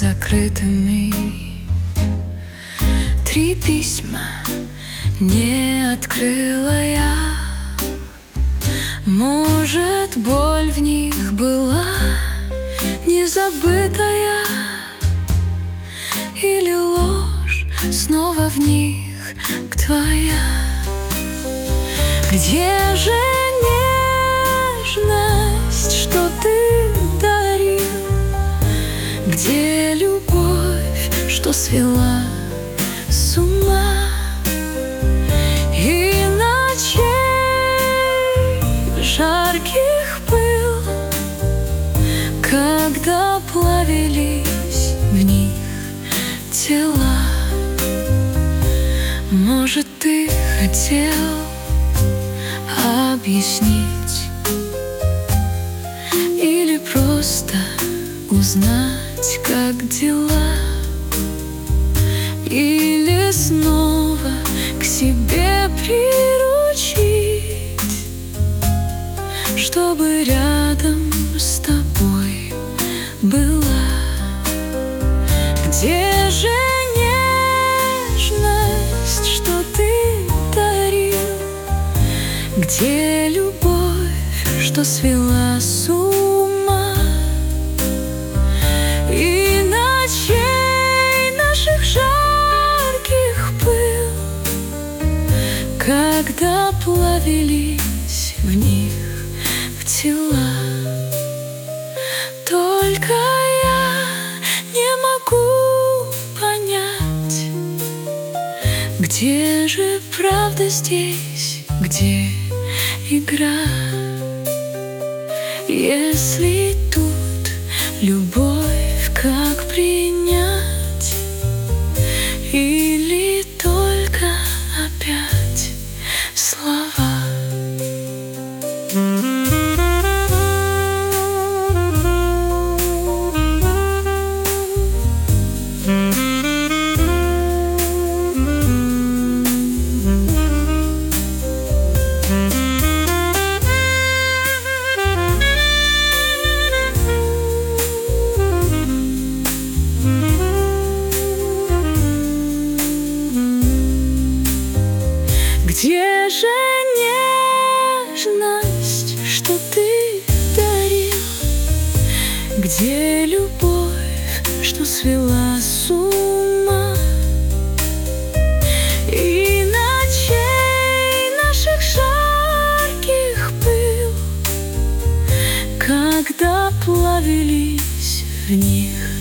закрытыми. 3 письма не открыла я. Может, боль в них была незабытая, или ложь снова в них твоя. Где же нежность, что ты дарил? Где любовь, что свела с ума? И ночей жарких пыл, когда плавились в них тела. Может, ты хотел объяснить или просто узнать, как дела, или снова к себе приручить, чтобы рядом с тобой была. Где же нежность, что ты дарил? Где любовь, что свела с ума? И ночей наших жарких пыл, когда плавились в них в тела. Только я не могу понять, где же правда здесь, где игра? Если тут любовь, как принять? Или только опять слова? Где же нежность, что ты дарил? Где любовь, что свела с ума? И ночей наших жарких пыл, когда плавились в них